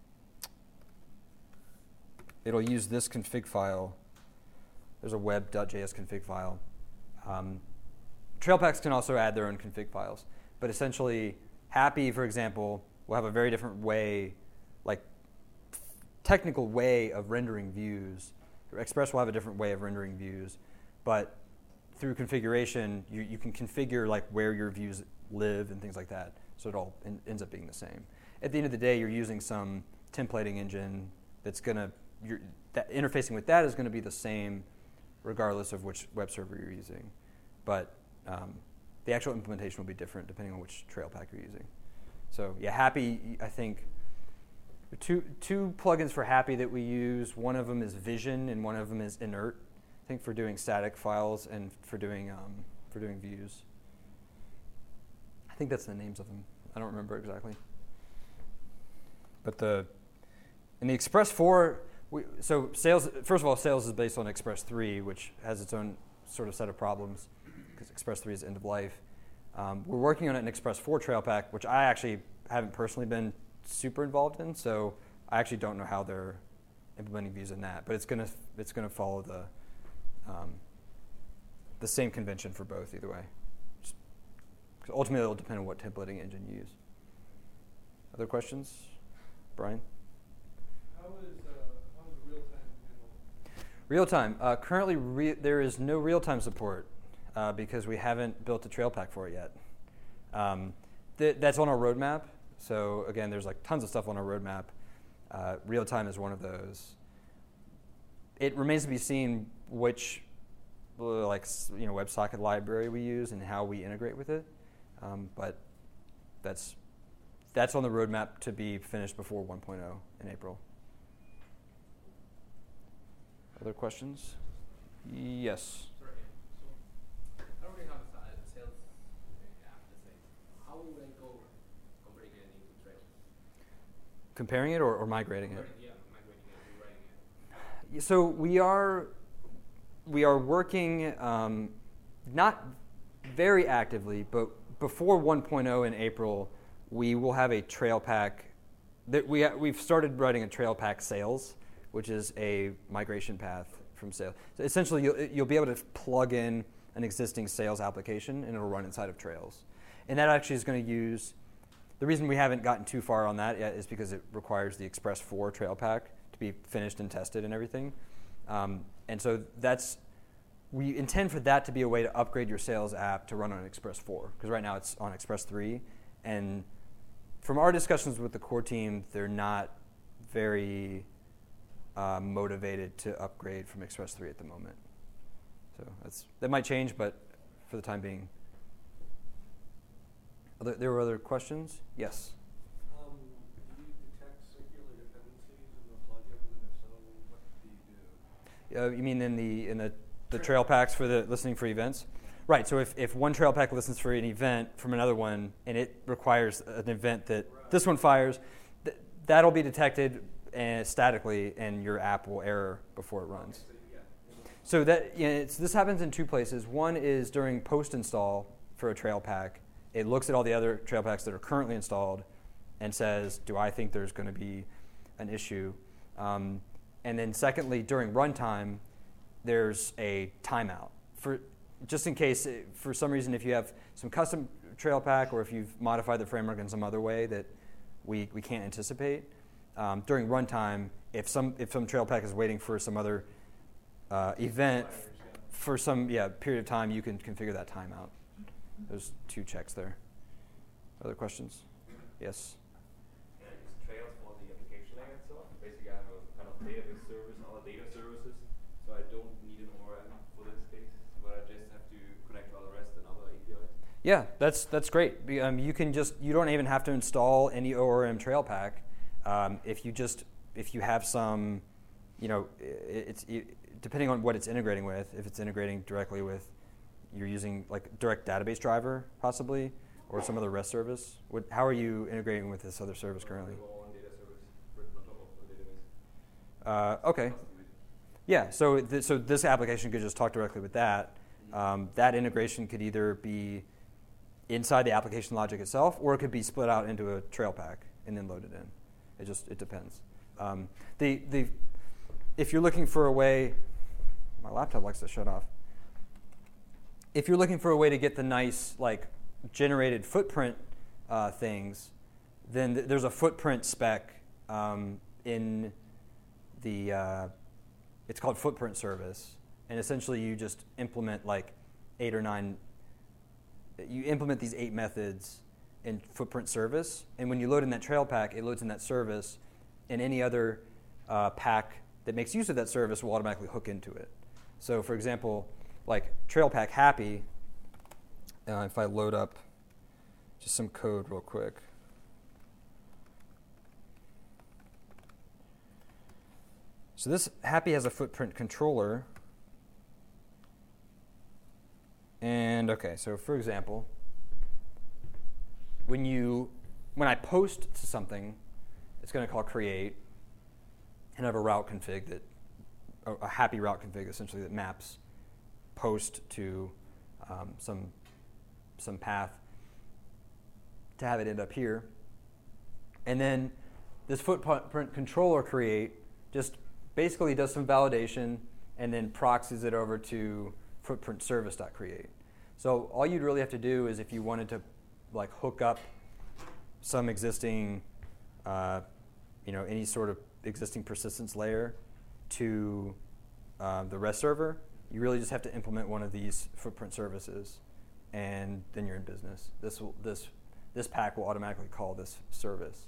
it'll use this config file. There's a web.js config file. Um, trail packs can also add their own config files, but essentially, Happy, for example, will have a very different way, like technical way of rendering views. Express will have a different way of rendering views, but through configuration, you, you can configure like where your views live and things like that. So it all in, ends up being the same. At the end of the day, you're using some templating engine that's going to, that interfacing with that is going to be the same regardless of which web server you're using. But um, the actual implementation will be different depending on which Trailpack you're using. So yeah, Happy, I think, two, two plugins for Happy that we use. One of them is Vision and one of them is Inert, I think for doing static files and for doing, um, for doing views. I think that's the names of them. I don't remember exactly. But the, in the Express four, we, so sales, first of all, sales is based on Express three, which has its own sort of set of problems because Express three is end of life. Um, we're working on it in Express four Trailpack, which I actually haven't personally been super involved in, so I actually don't know how they're implementing views in that. But it's gonna it's gonna follow the um, the same convention for both either way. Just, 'cause ultimately, it'll depend on what templating engine you use. Other questions, Brian? How is uh, how is real time handled? Real time. Uh, currently, re- there is no real time support uh, because we haven't built a Trailpack for it yet. Um, th- that's on our roadmap. So again, there's like tons of stuff on our roadmap. Uh, real time is one of those. It remains to be seen which, uh, like you know, WebSocket library we use and how we integrate with it. Um, but that's that's on the roadmap to be finished before one point oh in April. Other questions? Yes. Sorry. So I already have a sales app the same. How would I go converting it into Trails? Comparing it or, or migrating it? Converting, yeah, migrating it, rewriting it. So we are we are working um, not very actively, but before one point oh in April, we will have a Trailpack. That we ha- we've started writing a Trailpack sales, which is a migration path from sales. So essentially, you'll, you'll be able to plug in an existing sales application, and it'll run inside of Trails. And that actually is going to use. The reason we haven't gotten too far on that yet is because it requires the Express four Trailpack to be finished and tested and everything. Um, and so that's, we intend for that to be a way to upgrade your sales app to run on Express four, because right now it's on Express three. And from our discussions with the core team, they're not very uh, motivated to upgrade from Express three at the moment. So that's, that might change, but for the time being. Other, there were other questions? Yes? Um, do you detect circular dependencies in the plugins, and if so, what do you do? Uh, you mean in the in the, the trail packs for the listening for events? Right, so if, if one trail pack listens for an event from another one and it requires an event that Right. this one fires, th- that'll be detected uh, statically and your app will error before it runs. So, yeah. So that you know, it's, this happens in two places. One is during post-install for a trail pack. It looks at all the other trail packs that are currently installed and says, do I think there's going to be an issue? Um, and then secondly, during runtime, there's a timeout. For just in case, for some reason, if you have some custom trail pack or if you've modified the framework in some other way that we, we can't anticipate, um, during runtime, if some if some trail pack is waiting for some other uh, event f- for some yeah period of time, you can configure that timeout. There's two checks there. Other questions? Yes? Yeah, I use Trails for the application layer itself. Basically, I have a kind of database service, all the data services, so I don't need an O R M for this case, but I just have to connect to all the rest and other A P Is. Yeah, that's that's great. Be- Um, you can just you don't even have to install any O R M trail pack. Um, if you just if you have some, you know, i- it's it, depending on what it's integrating with. If it's integrating directly with, you're using like direct database driver possibly, or some other REST service. What, how are you integrating with this other service currently? One data service written on top of the database. Uh, okay. Custom made. Yeah, so th- so this application could just talk directly with that. Um, that integration could either be inside the application logic itself, or it could be split out into a trail pack and then loaded in. It just it depends. Um, the the if you're looking for a way, my laptop likes to shut off. If you're looking for a way to get the nice like generated footprint uh, things, then th- there's a footprint spec um, in the. Uh, it's called footprint service, and essentially you just implement like eight or nine, you implement these eight methods in footprint service, and when you load in that trail pack, it loads in that service, and any other uh, pack that makes use of that service will automatically hook into it. So for example, like trail pack happy, uh, if I load up just some code real quick. So this happy has a footprint controller. And okay, so for example, when you when I post to something, it's going to call create and have a route config that a, a happy route config essentially that maps post to um, some some path to have it end up here. And then this footprint controller create just basically does some validation and then proxies it over to footprint service.create. So all you'd really have to do is if you wanted to like hook up some existing, uh, you know, any sort of existing persistence layer to uh, the REST server, you really just have to implement one of these footprint services, and then you're in business. This will this this pack will automatically call this service.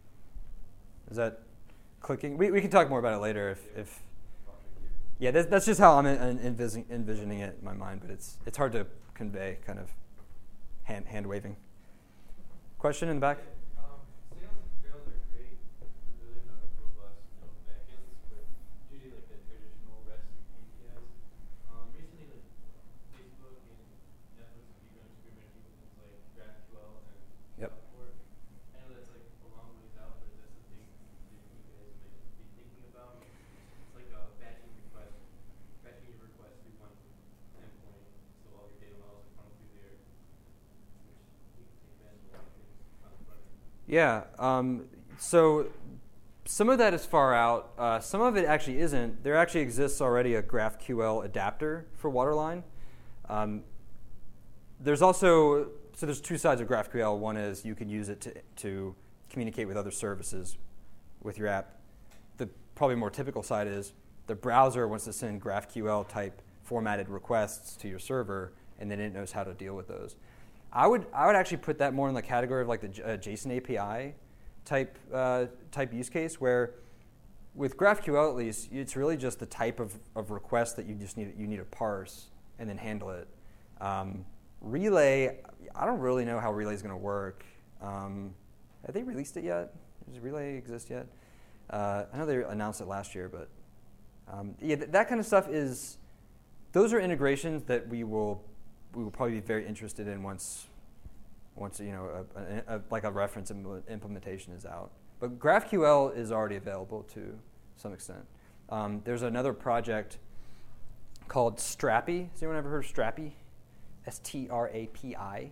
Is that clicking? We we can talk more about it later if if. Yeah, that's, that's just how I'm en- envis- envisioning it in my mind, but it's it's hard to convey, kind of hand hand waving. Question in the back? Um, sales and trails are great for building a robust you know, backends, but usually like the traditional REST A P Is. Um, recently, like Facebook and Netflix have begun experimenting with things like GraphQL and Yep. Upwork. I know that's like a long ways out, but is that something that you guys might be thinking about? It's like a batching request, batching your request through one endpoint, so all your data models are funneled through there, which you can take advantage of a lot of things on the front end. Yeah. Um, so some of that is far out. Uh, some of it actually isn't. There actually exists already a GraphQL adapter for Waterline. Um, there's also so there's two sides of GraphQL. One is you can use it to to communicate with other services with your app. The probably more typical side is the browser wants to send GraphQL type formatted requests to your server, and then it knows how to deal with those. I would I would actually put that more in the category of like the uh, JSON A P I type uh, type use case, where with GraphQL at least it's really just the type of, of request that you just need you need to parse and then handle it. Um, Relay, I don't really know how Relay is going to work. Um, have they released it yet? Does Relay exist yet? Uh, I know they announced it last year, but um, yeah, th- that kind of stuff is. Those are integrations that we will we will probably be very interested in once once you know a, a, a, like a reference impl- implementation is out. But GraphQL is already available to some extent. Um, there's another project called Strapi. Has anyone ever heard of Strapi? S T R A P I.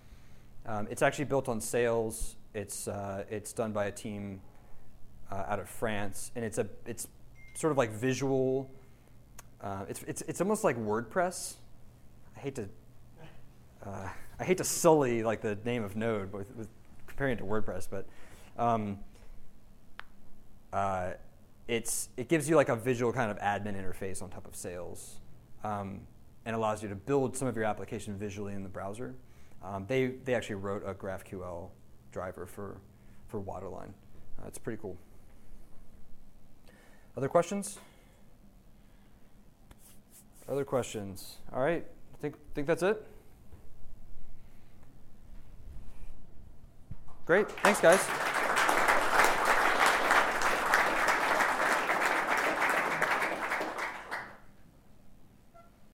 Um, it's actually built on Sails. It's uh, it's done by a team uh, out of France, and it's a it's sort of like visual. Uh, it's it's it's almost like WordPress. I hate to uh, I hate to sully like the name of Node with, with comparing it to WordPress, but um, uh, it's it gives you like a visual kind of admin interface on top of Sails. Um, and allows you to build some of your application visually in the browser. Um, they they actually wrote a GraphQL driver for for Waterline. Uh, it's pretty cool. Other questions? Other questions? All right. I think think that's it. Great. Thanks, guys.